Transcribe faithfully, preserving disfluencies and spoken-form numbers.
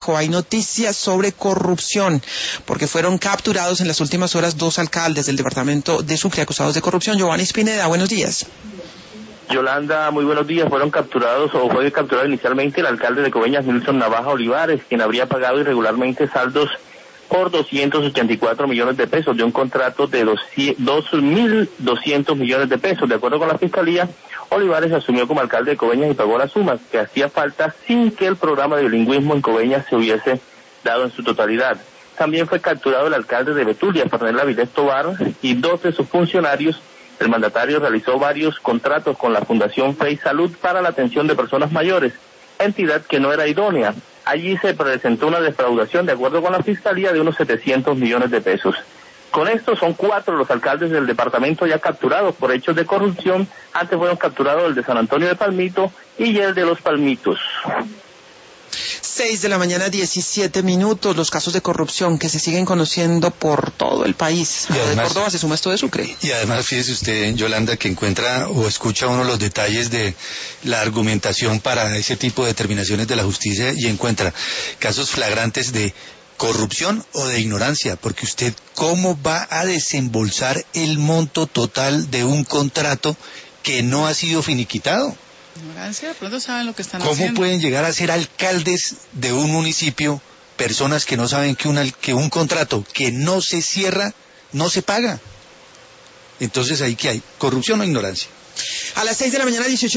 Hay noticias sobre corrupción, porque fueron capturados en las últimas horas dos alcaldes del departamento de Sucre acusados de corrupción. Giovanni Spineda, buenos días. Yolanda, muy buenos días. Fueron capturados o fue capturado inicialmente el alcalde de Coveñas, Nilson Navaja Olivares, quien habría pagado irregularmente saldos por doscientos ochenta y cuatro millones de pesos de un contrato de dos mil doscientos millones de pesos. De acuerdo con la Fiscalía, Olivares asumió como alcalde de Coveñas y pagó las sumas que hacía falta sin que el programa de bilingüismo en Coveñas se hubiese dado en su totalidad. También fue capturado el alcalde de Betulia, Fernando Avilés Tobar, y dos de sus funcionarios. El mandatario realizó varios contratos con la Fundación Fe y Salud para la atención de personas mayores, entidad que no era idónea. Allí se presentó una defraudación, de acuerdo con la Fiscalía, de unos setecientos millones de pesos. Con esto son cuatro los alcaldes del departamento ya capturados por hechos de corrupción. Antes fueron capturados el de San Antonio de Palmito y el de Los Palmitos. Seis de la mañana, diecisiete minutos, los casos de corrupción que se siguen conociendo por todo el país. Y además, de Córdoba se suma esto de Sucre. Y además, fíjese usted, Yolanda, que encuentra o escucha uno los detalles de la argumentación para ese tipo de determinaciones de la justicia y encuentra casos flagrantes de corrupción o de ignorancia, porque usted, ¿cómo va a desembolsar el monto total de un contrato que no ha sido finiquitado? Ignorancia, de pronto saben lo que están ¿Cómo haciendo. pueden llegar a ser alcaldes de un municipio personas que no saben que, una, que un contrato que no se cierra, no se paga? Entonces, ¿ahí qué hay? ¿Corrupción o ignorancia? A las seis de la mañana, dieciocho